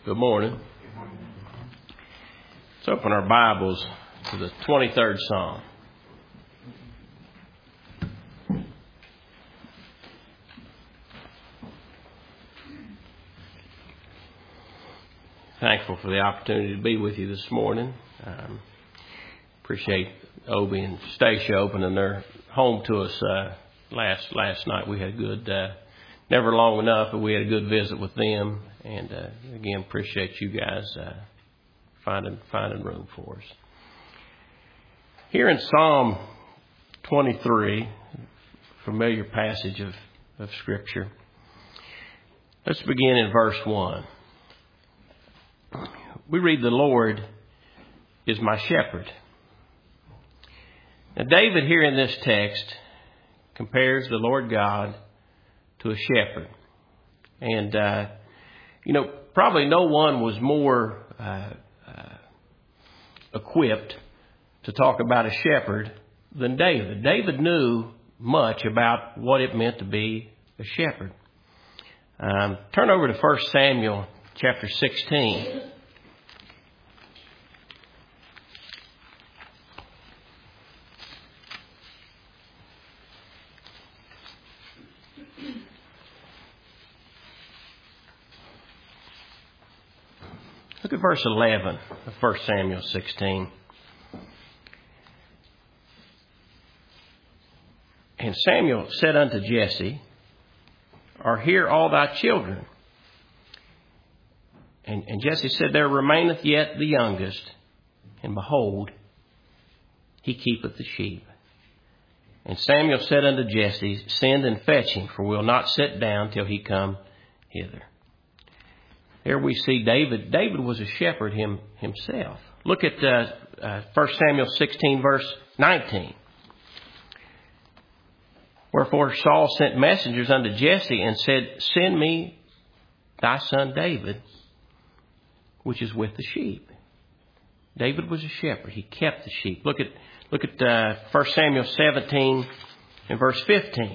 Good morning. Let's open our Bibles to the 23rd Psalm. Thankful for the opportunity to be with you this morning. Appreciate Obie and Stacia opening their home to us last night. We had a good, never long enough, but we had a good visit with them. And again, appreciate you guys finding room for us. Here in Psalm 23, familiar passage of Scripture. Let's begin in verse 1. We read, "The Lord is my shepherd." Now, David here in this text compares the Lord God to a shepherd. And, probably no one was more equipped to talk about a shepherd than David. David knew much about what it meant to be a shepherd. Turn over to 1 Samuel chapter 16. Look at verse 11 of 1 Samuel 16. "And Samuel said unto Jesse, Are here all thy children? And Jesse said, There remaineth yet the youngest, and behold, he keepeth the sheep. And Samuel said unto Jesse, Send and fetch him, for we will not sit down till he come hither." There we see David. David was a shepherd himself. Look at 1 Samuel 16, verse 19. "Wherefore Saul sent messengers unto Jesse and said, Send me thy son David, which is with the sheep." David was a shepherd. He kept the sheep. Look at 1 Samuel 17 and verse 15.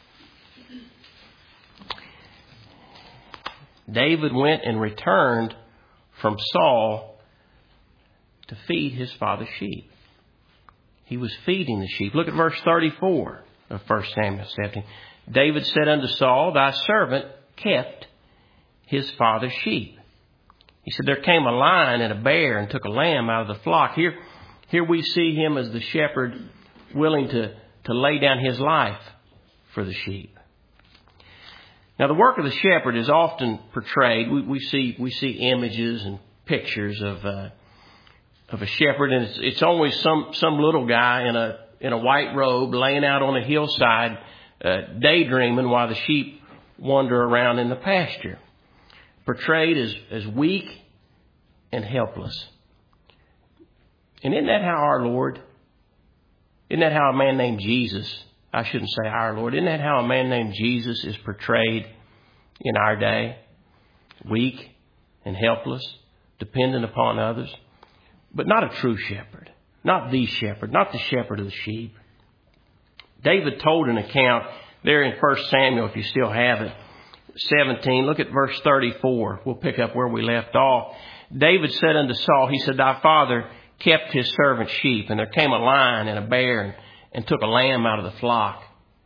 "David went and returned from Saul to feed his father's sheep." He was feeding the sheep. Look at verse 34 of 1 Samuel 17. "David said unto Saul, Thy servant kept his father's sheep." He said, "There came a lion and a bear and took a lamb out of the flock." Here we see him as the shepherd willing to lay down his life for the sheep. Now, the work of the shepherd is often portrayed. We see images and pictures of a shepherd, and it's always some little guy in a white robe laying out on a hillside, daydreaming while the sheep wander around in the pasture, portrayed as weak and helpless. And isn't that how our Lord? Isn't that how a man named Jesus? I shouldn't say our Lord. Isn't that how a man named Jesus is portrayed in our day? Weak and helpless, dependent upon others, but not a true shepherd, not the shepherd, not the shepherd of the sheep. David told an account there in 1 Samuel, if you still have it, 17. Look at verse 34. We'll pick up where we left off. "David said unto Saul," he said, "Thy father kept his servant's sheep, and there came a lion and a bear and took a lamb out of the flock."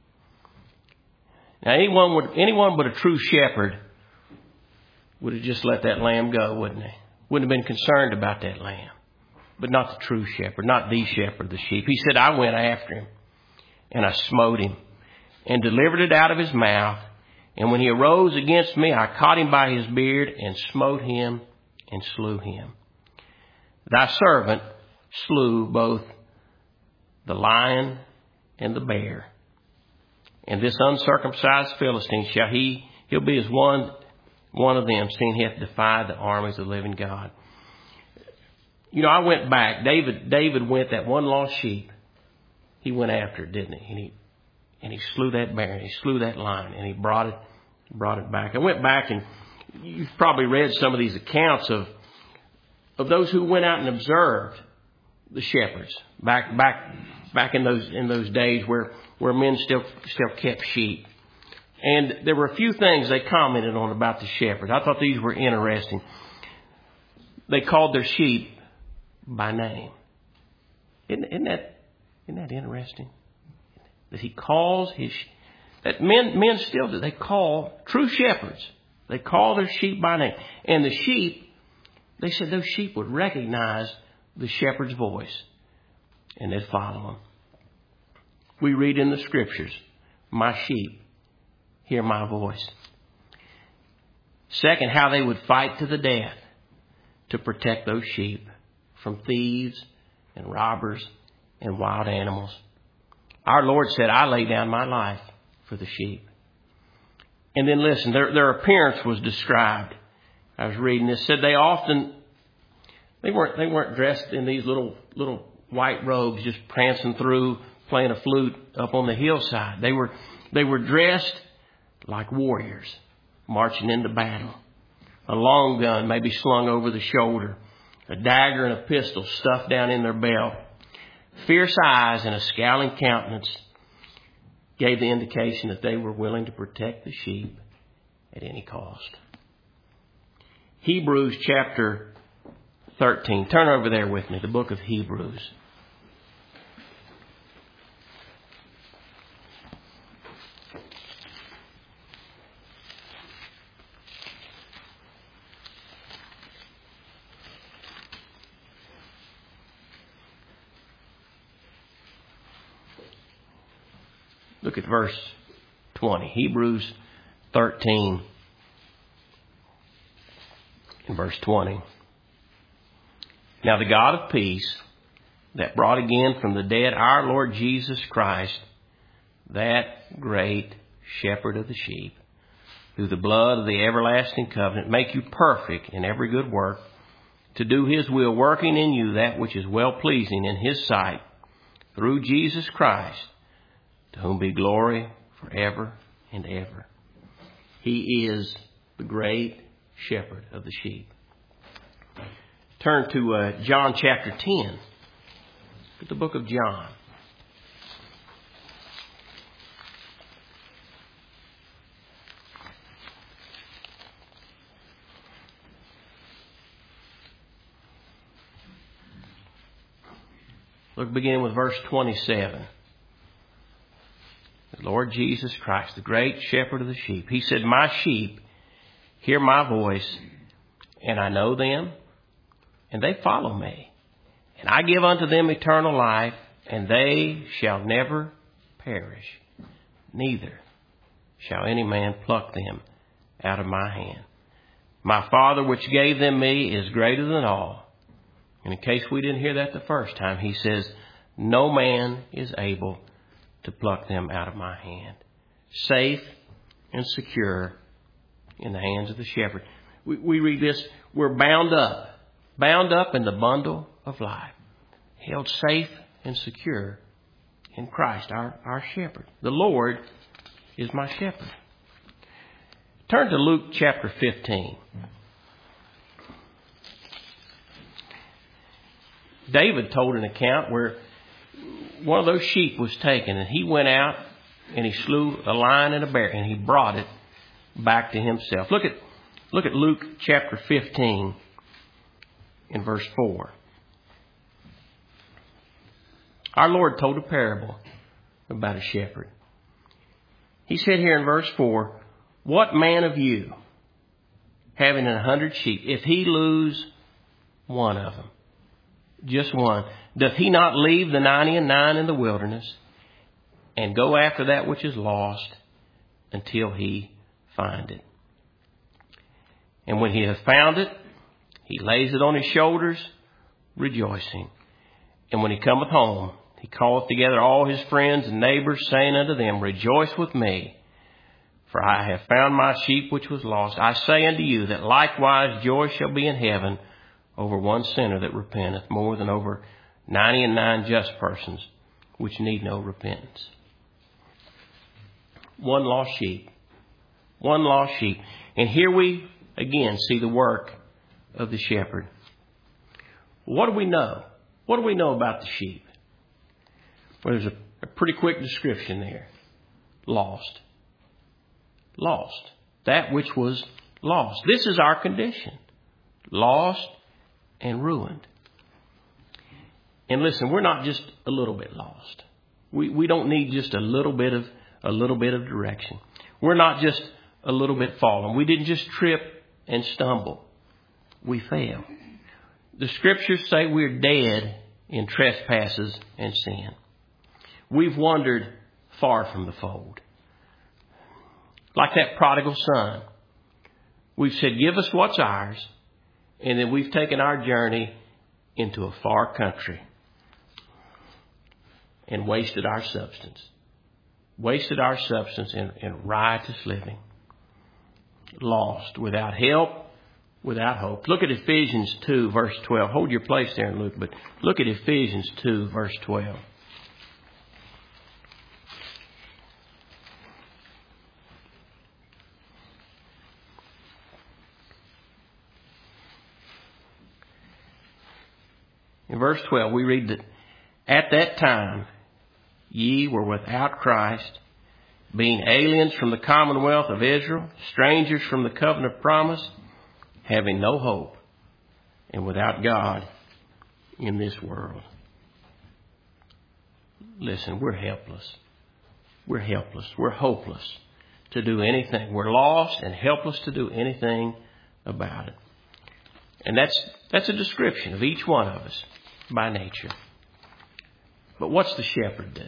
Now, anyone but a true shepherd would have just let that lamb go, wouldn't he? Wouldn't have been concerned about that lamb. But not the true shepherd, not the shepherd of the sheep. He said, "I went after him, and I smote him, and delivered it out of his mouth. And when he arose against me, I caught him by his beard, and smote him, and slew him. Thy servant slew both the lion and the bear. And this uncircumcised Philistine he'll be as one of them, seeing he hath defied the armies of the living God." I went back. David went, that one lost sheep. He went after it, didn't he? And he slew that bear, and he slew that lion, and he brought it back. I went back, and you've probably read some of these accounts of those who went out and observed the shepherds back in those days where men still kept sheep. And there were a few things they commented on about the shepherd. I thought these were interesting. they called their sheep by name. Isn't that interesting? That he calls his sheep. That men still do. They call true shepherds. They call their sheep by name. And the sheep, they said those sheep would recognize the shepherd's voice and they'd follow him. We read in the scriptures, my sheep hear my voice. Second, how they would fight to the death to protect those sheep from thieves and robbers and wild animals. Our Lord said, I lay down my life for the sheep. And then listen, their appearance was described. I was reading this. Said they weren't dressed in these little white robes just prancing through playing a flute up on the hillside. They were dressed like warriors marching into battle. A long gun maybe slung over the shoulder, a dagger and a pistol stuffed down in their belt. Fierce eyes and a scowling countenance gave the indication that they were willing to protect the sheep at any cost. Hebrews chapter 13. Turn over there with me, the book of Hebrews. Look at verse 20. Hebrews 13 and verse 20. Now the God of peace that brought again from the dead our Lord Jesus Christ, that great shepherd of the sheep, through the blood of the everlasting covenant, make you perfect in every good work, to do his will, working in you that which is well pleasing in his sight, through Jesus Christ, to whom be glory forever and ever. He is the great shepherd of the sheep. Turn to John chapter 10. The book of John. Look, beginning with verse 27. The Lord Jesus Christ, the great shepherd of the sheep. He said, my sheep hear my voice, and I know them, and they follow me. And I give unto them eternal life, and they shall never perish. Neither shall any man pluck them out of my hand. My Father which gave them me is greater than all. And in case we didn't hear that the first time, he says, no man is able to pluck them out of my hand. Safe and secure in the hands of the shepherd. We read this, we're bound up in the bundle of life, held safe and secure in Christ, our shepherd. The Lord is my shepherd. Turn to Luke chapter 15. David told an account where one of those sheep was taken, and he went out and he slew a lion and a bear, and he brought it back to himself. Look at Luke chapter 15 in verse 4. Our Lord told a parable about a shepherd. He said here in verse 4, what man of you, having 100 sheep, if he lose one of them, just one, doth he not leave the 99 in the wilderness and go after that which is lost until he find it? And when he hath found it, he lays it on his shoulders, rejoicing. And when he cometh home, he calleth together all his friends and neighbors, saying unto them, rejoice with me, for I have found my sheep which was lost. I say unto you that likewise joy shall be in heaven over one sinner that repenteth, more than over 99 just persons which need no repentance. One lost sheep. One lost sheep. And here we again see the work of the shepherd. What do we know? What do we know about the sheep? Well, there's a pretty quick description there. Lost. Lost. That which was lost. This is our condition. Lost and ruined. And listen, we're not just a little bit lost. We don't need just a little bit of direction. We're not just a little bit fallen. We didn't just trip and stumble. We fell. The scriptures say we're dead in trespasses and sin. We've wandered far from the fold. Like that prodigal son. We've said, give us what's ours. And then we've taken our journey into a far country and wasted our substance. Wasted our substance in riotous living. Lost, without help, without hope. Look at Ephesians 2, verse 12. Hold your place there in Luke, but look at Ephesians 2, verse 12. In verse 12, we read that, at that time, ye were without Christ, being aliens from the commonwealth of Israel, strangers from the covenant of promise, having no hope, and without God in this world. Listen, we're helpless. We're helpless. We're hopeless to do anything. We're lost and helpless to do anything about it. And that's a description of each one of us by nature. But what's the shepherd do?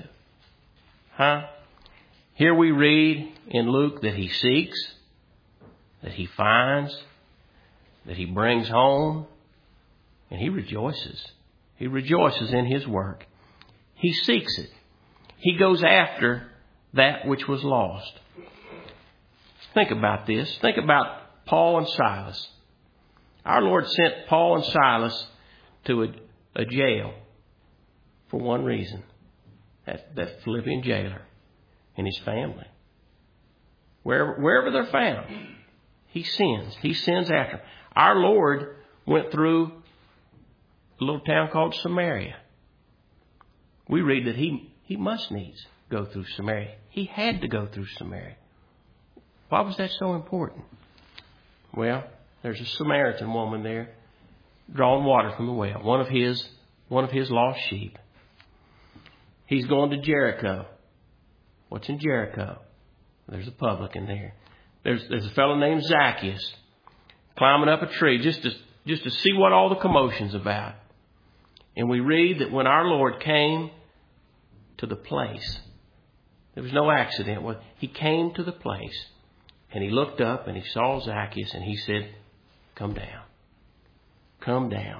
Here we read in Luke that he seeks, that he finds, that he brings home, and he rejoices. He rejoices in his work. He seeks it. He goes after that which was lost. Think about this. Think about Paul and Silas. Our Lord sent Paul and Silas to a jail for one reason. That Philippian jailer and his family. Wherever they're found, he sends. He sends after them. Our Lord went through a little town called Samaria. We read that he must needs go through Samaria. He had to go through Samaria. Why was that so important? Well, there's a Samaritan woman there drawing water from the well. One of his lost sheep. He's going to Jericho. What's in Jericho? There's a publican there. There's a fellow named Zacchaeus climbing up a tree just to see what all the commotion's about. And we read that when our Lord came to the place, there was no accident. He came to the place and he looked up and he saw Zacchaeus and he said, "Come down. Come down."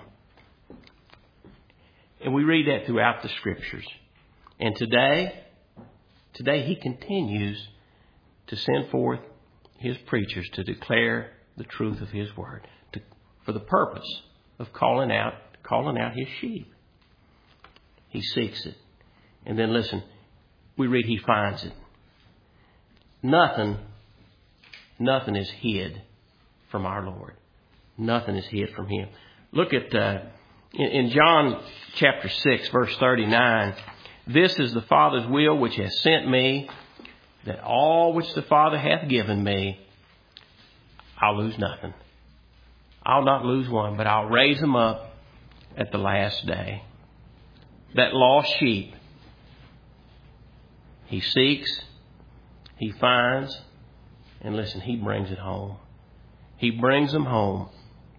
And we read that throughout the scriptures. And today he continues to send forth his preachers to declare the truth of his word, for the purpose of calling out his sheep. He seeks it. And then listen, we read he finds it. Nothing is hid from our Lord. Nothing is hid from him. Look at in John chapter 6, verse 39. This is the Father's will which has sent me, that all which the Father hath given me, I'll lose nothing. I'll not lose one, but I'll raise them up at the last day. That lost sheep, he seeks, he finds, and listen, he brings it home. He brings them home.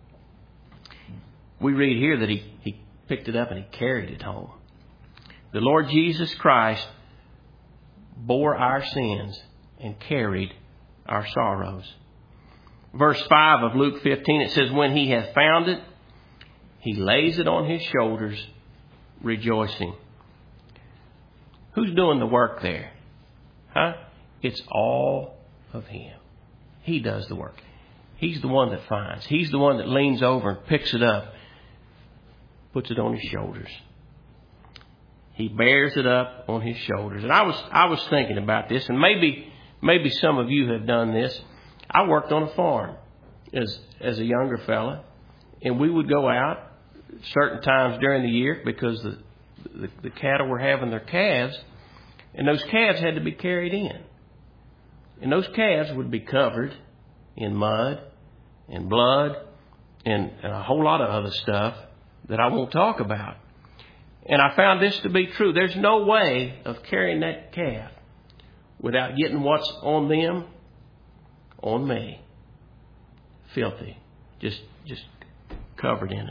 We read here that he picked it up and he carried it home. The Lord Jesus Christ bore our sins and carried our sorrows. Verse 5 of Luke 15, it says, when he hath found it, he lays it on his shoulders, rejoicing. Who's doing the work there? It's all of him. He does the work. He's the one that finds. He's the one that leans over and picks it up, puts it on his shoulders. He bears it up on his shoulders. And I was thinking about this, and maybe some of you have done this. I worked on a farm as a younger fella, and we would go out certain times during the year because the cattle were having their calves, and those calves had to be carried in. And those calves would be covered in mud and blood and a whole lot of other stuff that I won't talk about. And I found this to be true. There's no way of carrying that calf without getting what's on them, on me. Filthy. Just covered in it.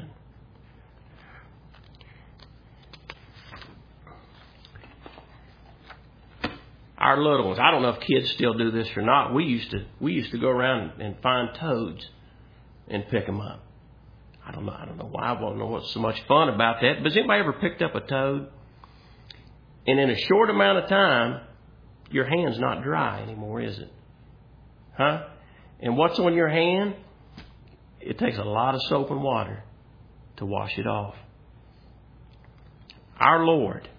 Our little ones, I don't know if kids still do this or not. We used to go around and find toads and pick them up. I don't know why. I don't know what's so much fun about that. But has anybody ever picked up a toad? And in a short amount of time, your hand's not dry anymore, is it? Huh? And what's on your hand? It takes a lot of soap and water to wash it off. Our Lord,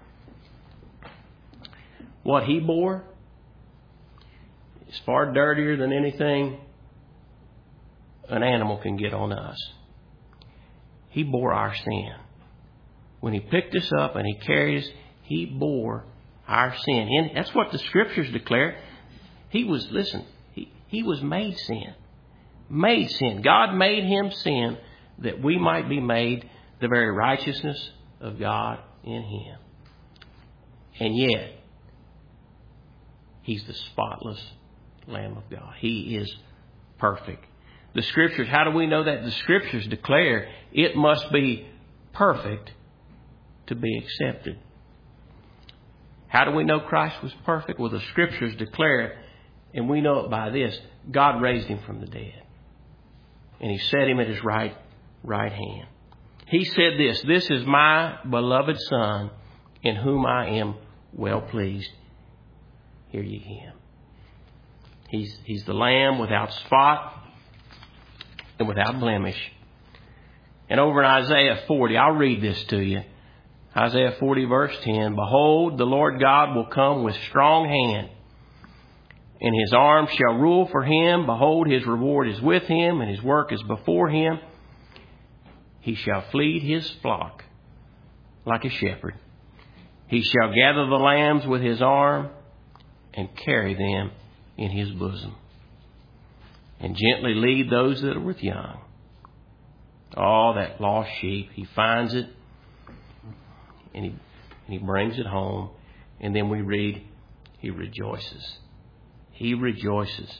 what He bore is far dirtier than anything an animal can get on us. He bore our sin. When He picked us up and He carried us, He bore our sin. And that's what the Scriptures declare. He was made sin. Made sin. God made Him sin that we might be made the very righteousness of God in Him. And yet, He's the spotless Lamb of God. He is perfect. The Scriptures, how do we know that? The Scriptures declare it must be perfect to be accepted. How do we know Christ was perfect? Well, the Scriptures declare it, and we know it by this. God raised Him from the dead. And He set Him at His right hand. He said this, "This is my beloved Son, in whom I am well pleased. Hear ye Him." He's the Lamb without spot and without blemish. And over in Isaiah 40, I'll read this to you. Isaiah 40 verse 10, "Behold, the Lord God will come with strong hand, and His arm shall rule for Him. Behold, His reward is with Him, and His work is before Him. He shall feed His flock like a shepherd. He shall gather the lambs with His arm and carry them in His bosom, and gently lead those that are with young." Oh, that lost sheep. He finds it, and he brings it home. And then we read, He rejoices. He rejoices.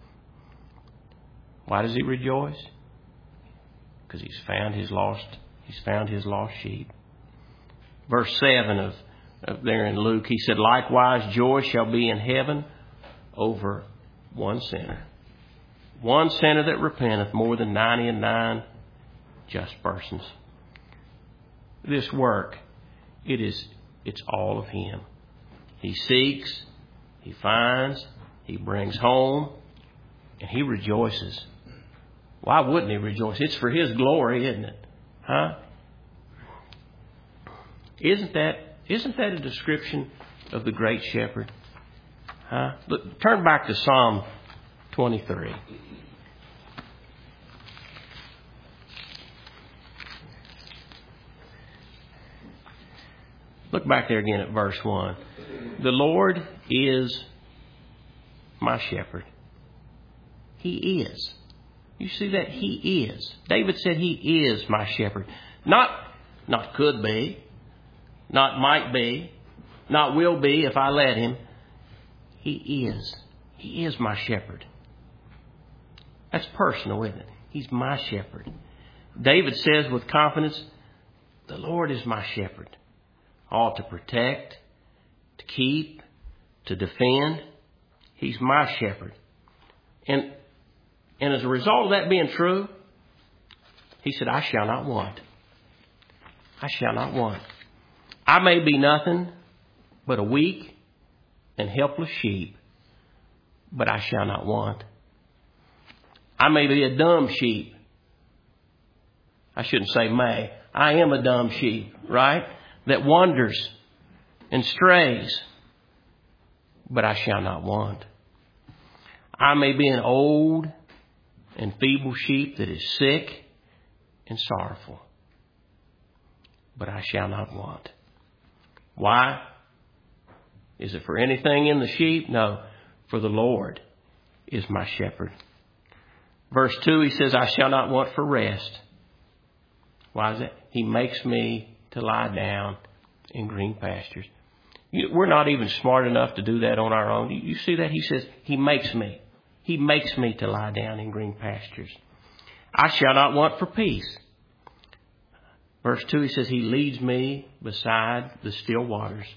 Why does He rejoice? Because He's found His lost sheep. Verse 7 of there in Luke, He said, "Likewise joy shall be in heaven over one sinner. One sinner that repenteth, more than 99 just persons." This work, it's all of Him. He seeks, He finds, He brings home, and He rejoices. Why wouldn't He rejoice? It's for His glory, isn't it? Huh? Isn't that a description of the great shepherd? Huh? Look, turn back to Psalm 23. Look back there again at verse 1. "The Lord is my shepherd." He is. You see that? He is. David said He is my shepherd. Not could be, not might be, not will be if I let Him. He is. He is my shepherd. That's personal, isn't it? He's my shepherd. David says with confidence, "The Lord is my shepherd." All to protect, to keep, to defend. He's my shepherd. And as a result of that being true, he said, I shall not want. I shall not want. I may be nothing but a weak and helpless sheep, but I shall not want. I may be a dumb sheep. I shouldn't say may. I am a dumb sheep, right? That wanders and strays, but I shall not want. I may be an old and feeble sheep that is sick and sorrowful, but I shall not want. Why? Is it for anything in the sheep? No, for the Lord is my shepherd. Verse 2, he says, I shall not want for rest. Why is that? He makes me to lie down in green pastures. We're not even smart enough to do that on our own. You see that? He says, He makes me. He makes me to lie down in green pastures. I shall not want for peace. Verse 2, he says, He leads me beside the still waters.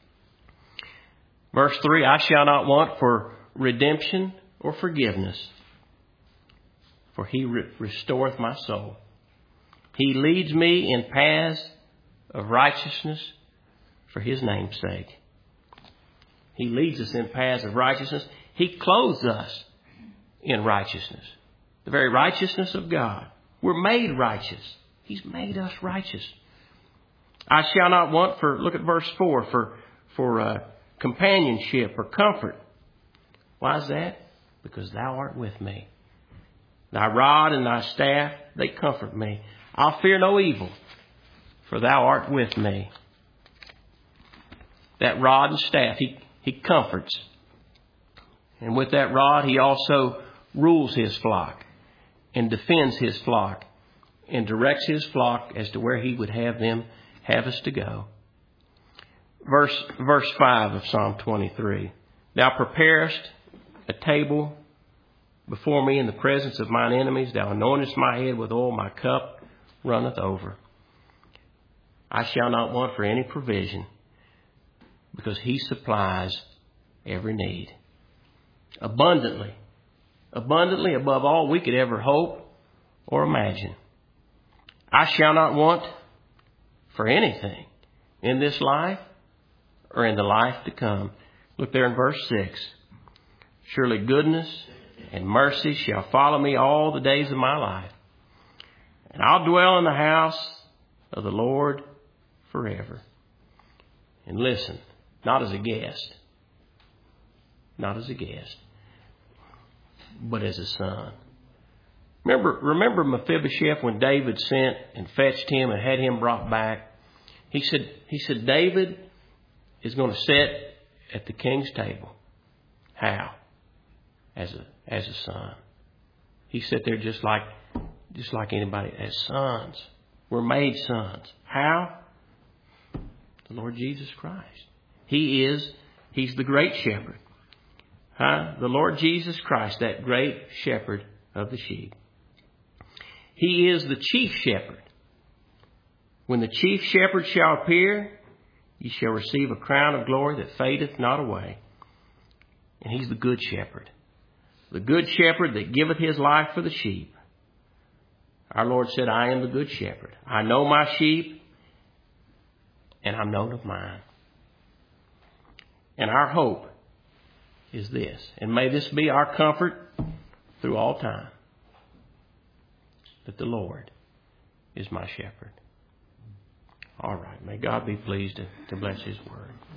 Verse 3, I shall not want for redemption or forgiveness, for He restoreth my soul. He leads me in paths of righteousness for His name's sake. He leads us in paths of righteousness. He clothes us in righteousness, the very righteousness of God. We're made righteous. He's made us righteous. I shall not want for, look at verse 4, for companionship or comfort. Why is that? Because Thou art with me. Thy rod and Thy staff, they comfort me. I'll fear no evil, for Thou art with me. That rod and staff, He comforts. And with that rod, He also rules His flock and defends His flock and directs His flock as to where He would have us to go. Verse 5 of Psalm 23. Thou preparest a table before me in the presence of mine enemies. Thou anointest my head with oil. My cup runneth over. I shall not want for any provision, because He supplies every need. Abundantly above all we could ever hope or imagine. I shall not want for anything in this life or in the life to come. Look there in verse 6. Surely goodness and mercy shall follow me all the days of my life, and I'll dwell in the house of the Lord forever. And listen, not as a guest, but as a son. Remember Mephibosheth, when David sent and fetched him and had him brought back? He said David is going to sit at the king's table. How? As a son. He sat there just like anybody, as sons. We're made sons. How? The Lord Jesus Christ. He's the great shepherd. The Lord Jesus Christ, that great shepherd of the sheep. He is the chief shepherd. When the chief shepherd shall appear, ye shall receive a crown of glory that fadeth not away. And He's the good shepherd. The good shepherd that giveth His life for the sheep. Our Lord said, I am the good shepherd. I know my sheep, and I'm known of mine. And our hope is this, and may this be our comfort through all time, that the Lord is my shepherd. All right. May God be pleased to bless His word.